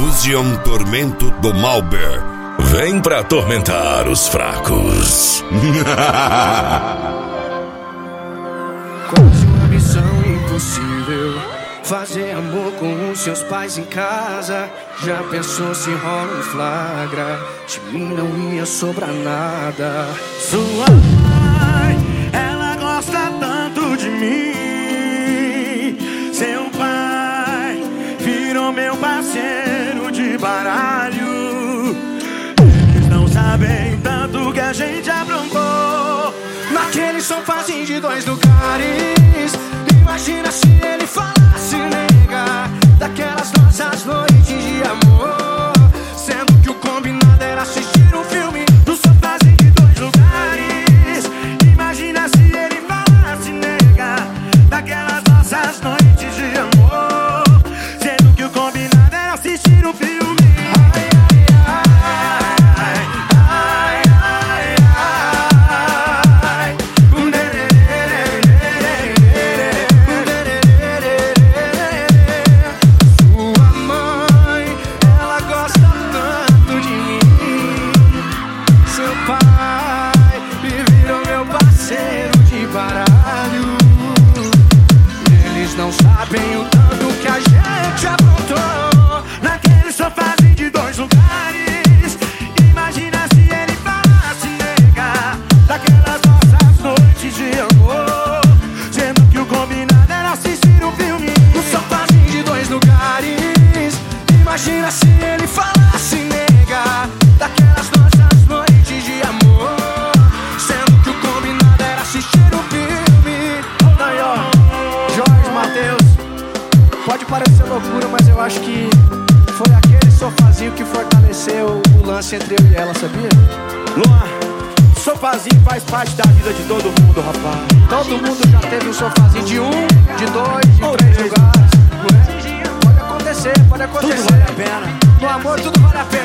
Fusion Tormento do Malber. Vem pra atormentar os fracos. Quase uma missão impossível, fazer amor com os seus pais em casa. Já pensou se rola um flagra? De mim não ia sobrar nada. Sua mãe, ela gosta tanto de mim. Seu pai virou meu parceiro de baralho. Eles não sabem tanto que a gente aprontou naquele sofazinho de 2 lugares. Imagina se ele falasse, nega, daquelas nossas noites de amor, sendo que o combinado era assistir um filme no sofazinho de 2 lugares. Imagina se ele falasse, nega, daquelas nossas noites de amor, sendo que o combinado era assistir um filme. Não sabem o tanto que a gente aprontou naquele sofazinho de 2 lugares. Imagina se ele falasse, nega, daquelas nossas noites de amor, sendo que o combinado era assistir um filme no sofazinho de 2 lugares. Imagina se ele falasse, nega, daquelas nossas noites de amor, sendo que o combinado era assistir um filme. Aí, ó, Mateus, pode parecer loucura, mas eu acho que foi aquele sofazinho que fortaleceu o lance entre eu e ela, sabia? Luan, sofazinho faz parte da vida de todo mundo, rapaz. Todo mundo já teve um sofazinho de 1, de 2, de 3 lugares. Pode acontecer, pode acontecer. Tudo vale a pena. No amor tudo vale a pena.